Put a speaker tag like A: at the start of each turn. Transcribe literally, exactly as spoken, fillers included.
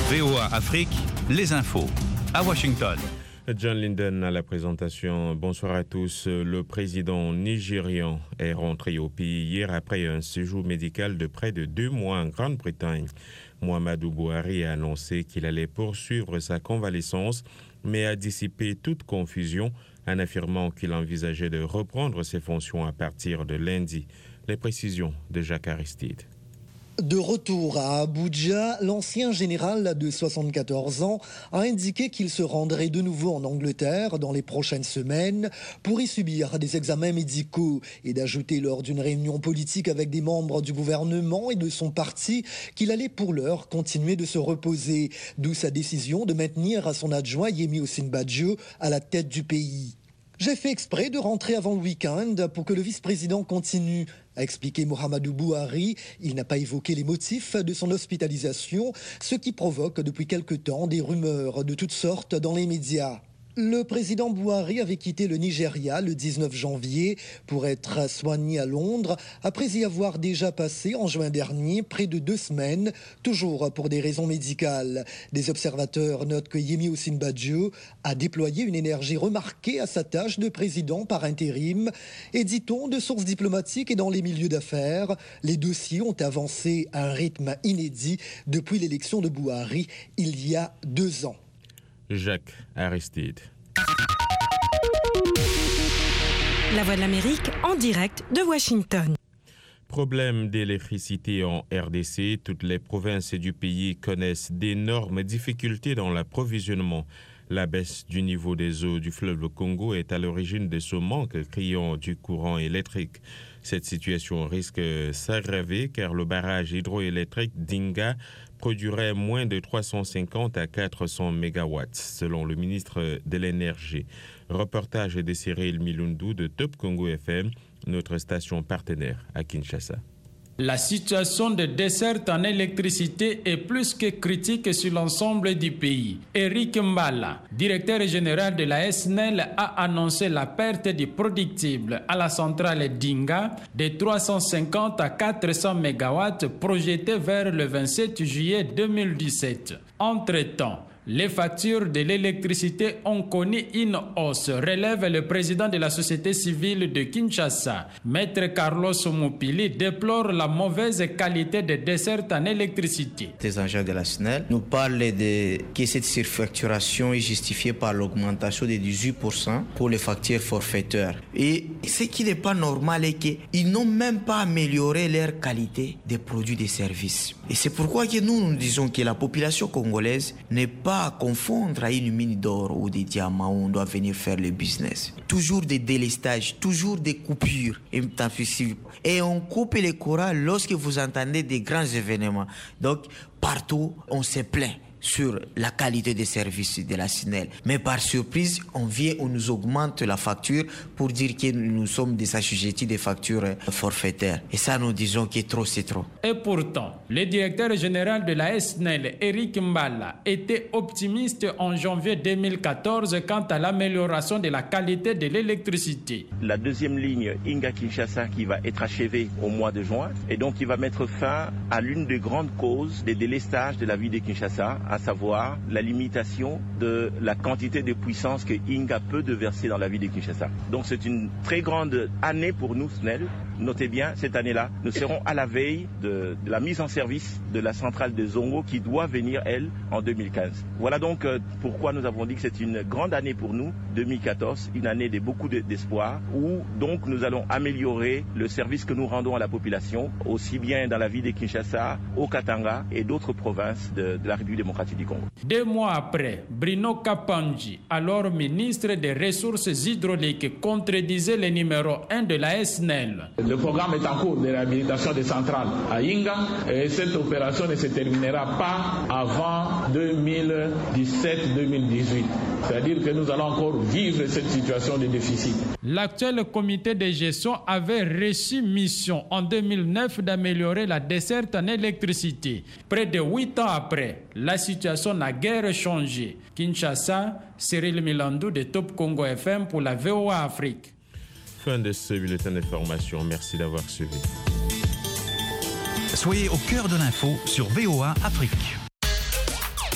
A: V O A Afrique, les infos. À Washington.
B: John Linden à la présentation. Bonsoir à tous. Le président nigérian est rentré au pays hier après un séjour médical de près de deux mois en Grande-Bretagne. Muhammadu Buhari a annoncé qu'il allait poursuivre sa convalescence, mais a dissipé toute confusion en affirmant qu'il envisageait de reprendre ses fonctions à partir de lundi. Les précisions de Jacques Aristide.
C: De retour à Abuja, l'ancien général de soixante-quatorze ans a indiqué qu'il se rendrait de nouveau en Angleterre dans les prochaines semaines pour y subir des examens médicaux et d'ajouter lors d'une réunion politique avec des membres du gouvernement et de son parti qu'il allait pour l'heure continuer de se reposer, d'où sa décision de maintenir son adjoint Yemi Osinbajo à la tête du pays. J'ai fait exprès de rentrer avant le week-end pour que le vice-président continue, a expliqué Muhammadu Buhari. Il n'a pas évoqué les motifs de son hospitalisation, ce qui provoque depuis quelque temps des rumeurs de toutes sortes dans les médias. Le président Buhari avait quitté le Nigeria le dix-neuf janvier pour être soigné à Londres, après y avoir déjà passé en juin dernier près de deux semaines, toujours pour des raisons médicales. Des observateurs notent que Yemi Osinbajo a déployé une énergie remarquée à sa tâche de président par intérim. Et dit-on, de sources diplomatiques et dans les milieux d'affaires, les dossiers ont avancé à un rythme inédit depuis l'élection de Buhari il y a deux ans.
B: Jacques Aristide.
D: La Voix de l'Amérique en direct de Washington.
B: Problème d'électricité en R D C, toutes les provinces du pays connaissent d'énormes difficultés dans l'approvisionnement. La baisse du niveau des eaux du fleuve Congo est à l'origine de ce manque criant du courant électrique. Cette situation risque de s'aggraver car le barrage hydroélectrique d'Inga produirait moins de trois cent cinquante à quatre cents mégawatts, selon le ministre de l'Énergie. Reportage de Cyril Milundu de Top Congo F M, notre station partenaire à Kinshasa.
E: La situation de desserte en électricité est plus que critique sur l'ensemble du pays. Eric Mbala, directeur général de la S N E L, a annoncé la perte du productible à la centrale d'Inga de trois cent cinquante à quatre cents mégawatts projetée vers le vingt-sept juillet deux mille dix-sept. Entre-temps, les factures de l'électricité ont connu une hausse, relève le président de la société civile de Kinshasa. Maître Carlos Mupili déplore la mauvaise qualité des dessertes en électricité.
F: Les agents de la S N E L nous parlent de que cette surfacturation est justifiée par l'augmentation de dix-huit pour cent pour les factures forfaitaires. Et ce qui n'est pas normal est qu'ils n'ont même pas amélioré leur qualité des produits et des services. Et c'est pourquoi que nous, nous disons que la population congolaise n'est pas à confondre à une mine d'or ou des diamants où on doit venir faire le business. Toujours des délestages, toujours des coupures. Et on coupe les courants lorsque vous entendez des grands événements. Donc, partout, on se plaint sur la qualité des services de la S N E L. Mais par surprise, on vient, on nous augmente la facture pour dire que nous sommes des assujettis des factures forfaitaires. Et ça, nous disons que trop, c'est trop.
E: Et pourtant, le directeur général de la S N E L, Eric Mbala, était optimiste en janvier deux mille quatorze quant à l'amélioration de la qualité de l'électricité.
G: La deuxième ligne Inga-Kinshasa qui va être achevée au mois de juin et donc qui va mettre fin à l'une des grandes causes des délestages de la ville de Kinshasa, à savoir la limitation de la quantité de puissance que Inga peut déverser dans la ville de Kinshasa. Donc c'est une très grande année pour nous, S N E L. Notez bien, cette année-là, nous serons à la veille de, de la mise en service de la centrale de Zongo qui doit venir, elle, en deux mille quinze. Voilà donc euh, pourquoi nous avons dit que c'est une grande année pour nous, deux mille quatorze, une année de beaucoup de, d'espoir, où donc nous allons améliorer le service que nous rendons à la population, aussi bien dans la ville de Kinshasa, au Katanga et d'autres provinces de, de la République démocratique du Congo.
E: Deux mois après, Bruno Kapanji, alors ministre des Ressources hydrauliques, contredisait le numéro un de la S N E L.
H: Le programme est en cours de réhabilitation des centrales à Inga et cette opération ne se terminera pas avant deux mille dix-sept deux mille dix-huit. C'est-à-dire que nous allons encore vivre cette situation de déficit.
E: L'actuel comité de gestion avait reçu mission en deux mille neuf d'améliorer la desserte en électricité. Près de huit ans après, la situation n'a guère changé. Kinshasa, Cyril Milandou de Top Congo F M pour la V O A Afrique.
B: Fin de ce bulletin d'information. Merci d'avoir suivi.
A: Soyez au cœur de l'info sur V O A Afrique.